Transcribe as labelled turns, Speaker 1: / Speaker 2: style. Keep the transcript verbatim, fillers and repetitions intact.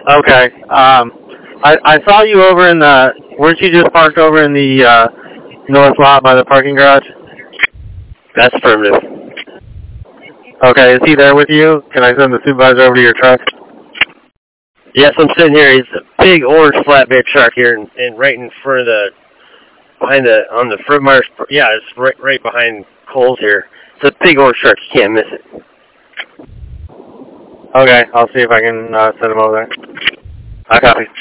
Speaker 1: Okay. Um, I I saw you over in the. Weren't you just parked over in the uh, north lot by the parking garage?
Speaker 2: That's affirmative.
Speaker 1: Okay. Is he there with you? Can I send the supervisor over to your truck?
Speaker 2: Yes, I'm sitting here. He's a big orange flatbed truck here, and, and right in front of the, behind the, on the Fred Meyer's. Yeah, it's right right behind Cole's here. It's a big orange truck. You can't miss it.
Speaker 1: Okay. I'll see if I can uh, send him over there.
Speaker 2: I copy.